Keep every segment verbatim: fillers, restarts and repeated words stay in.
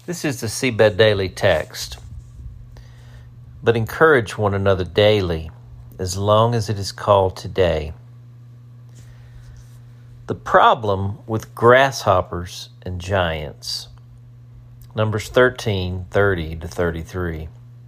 This is the Seabed Daily text. But encourage one another daily, as long as it is called today. The problem with grasshoppers and giants. Numbers thirteen, thirty to thirty-three.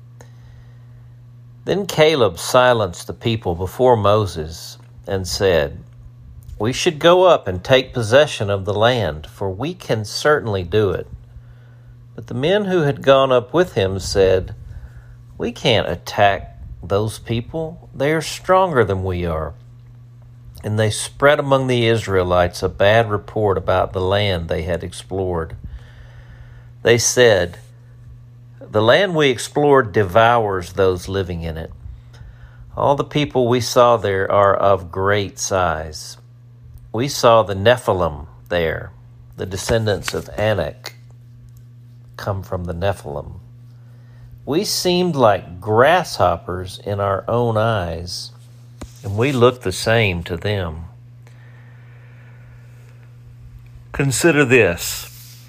Then Caleb silenced the people before Moses and said, "We should go up and take possession of the land, for we can certainly do it." But the men who had gone up with him said, "We can't attack those people. They are stronger than we are." And they spread among the Israelites a bad report about the land they had explored. They said, "The land we explored devours those living in it. All the people we saw there are of great size. We saw the Nephilim there, the descendants of Anak come from the Nephilim. We seemed like grasshoppers in our own eyes, and we looked the same to them." Consider this.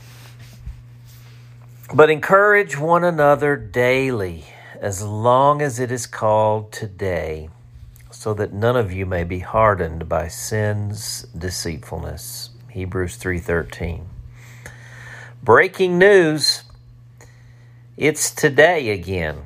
But encourage one another daily, as long as it is called today, so that none of you may be hardened by sin's deceitfulness. Hebrews three thirteen. Breaking news. It's today again.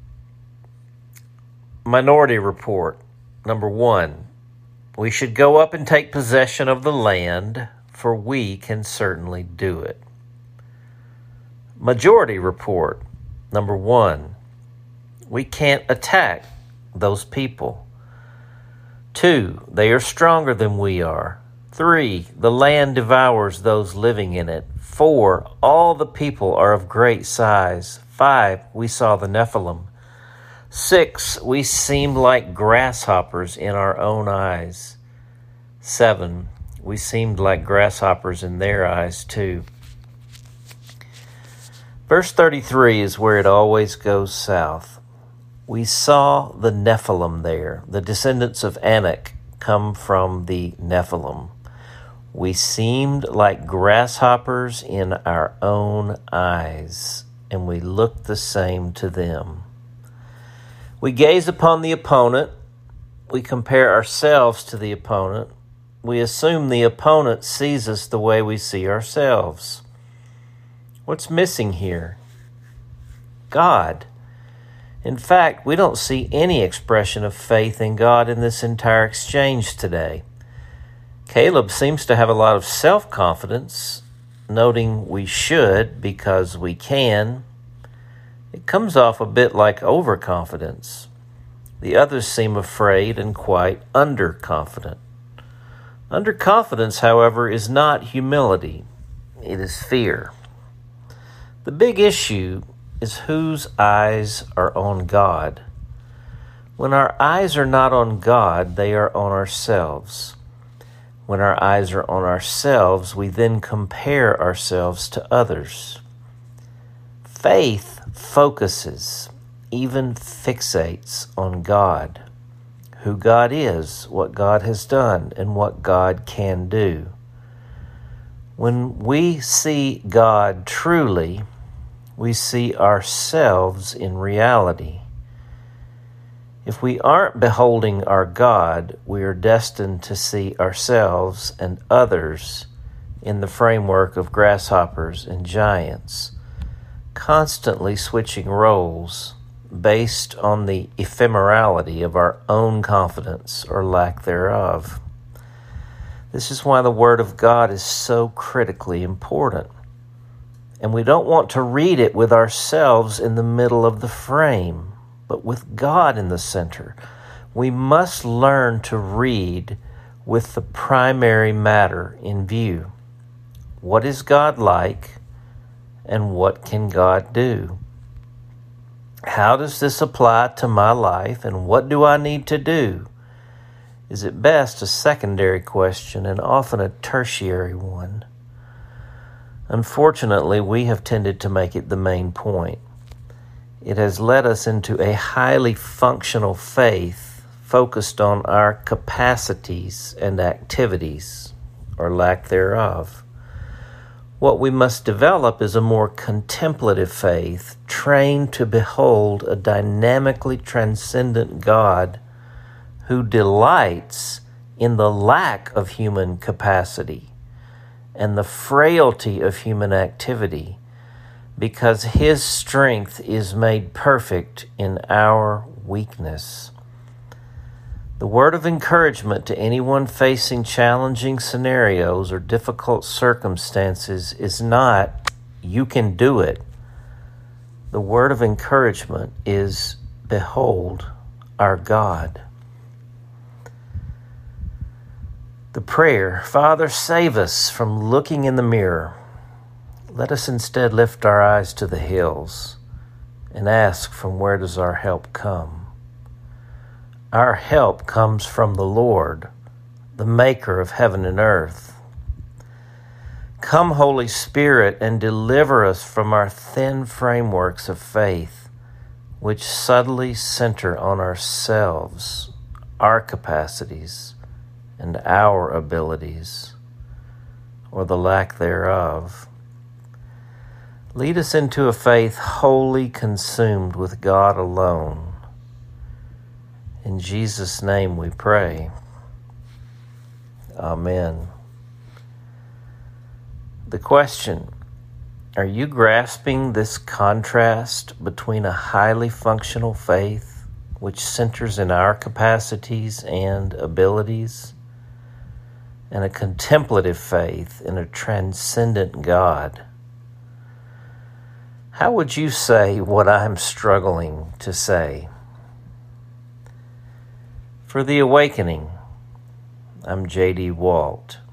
Minority Report. Number one, we should go up and take possession of the land, for we can certainly do it. Majority Report. Number one, we can't attack those people. Two, they are stronger than we are. Three, the land devours those living in it. Four, all the people are of great size. Five, we saw the Nephilim. Six, we seemed like grasshoppers in our own eyes. Seven, we seemed like grasshoppers in their eyes too. Verse thirty-three is where it always goes south. We saw the Nephilim there. The descendants of Anak come from the Nephilim. We seemed like grasshoppers in our own eyes, and we looked the same to them. We gaze upon the opponent. We compare ourselves to the opponent. We assume the opponent sees us the way we see ourselves. What's missing here? God. In fact, we don't see any expression of faith in God in this entire exchange today. Caleb seems to have a lot of self-confidence, noting we should because we can. It comes off a bit like overconfidence. The others seem afraid and quite underconfident. Underconfidence, however, is not humility. It is fear. The big issue is whose eyes are on God. When our eyes are not on God, they are on ourselves. When our eyes are on ourselves, we then compare ourselves to others. Faith focuses, even fixates on God, who God is, what God has done, and what God can do. When we see God truly, we see ourselves in reality. If we aren't beholding our God, we are destined to see ourselves and others in the framework of grasshoppers and giants, constantly switching roles based on the ephemerality of our own confidence or lack thereof. This is why the Word of God is so critically important. And we don't want to read it with ourselves in the middle of the frame, but with God in the center. We must learn to read with the primary matter in view. What is God like, and what can God do? How does this apply to my life, and what do I need to do? Is at best a secondary question and often a tertiary one. Unfortunately, we have tended to make it the main point. It has led us into a highly functional faith focused on our capacities and activities, or lack thereof. What we must develop is a more contemplative faith, trained to behold a dynamically transcendent God who delights in the lack of human capacity and the frailty of human activity, because His strength is made perfect in our weakness. The word of encouragement to anyone facing challenging scenarios or difficult circumstances is not, "You can do it." The word of encouragement is, "Behold our God." The prayer, "Father, save us from looking in the mirror. Let us instead lift our eyes to the hills and ask, from where does our help come? Our help comes from the Lord, the maker of heaven and earth. Come, Holy Spirit, and deliver us from our thin frameworks of faith, which subtly center on ourselves, our capacities, and our abilities, or the lack thereof. Lead us into a faith wholly consumed with God alone. In Jesus' name we pray. Amen. The question, are you grasping this contrast between a highly functional faith, which centers in our capacities and abilities, and a contemplative faith in a transcendent God? How would you say what I'm struggling to say? For The Awakening, I'm J D Walt.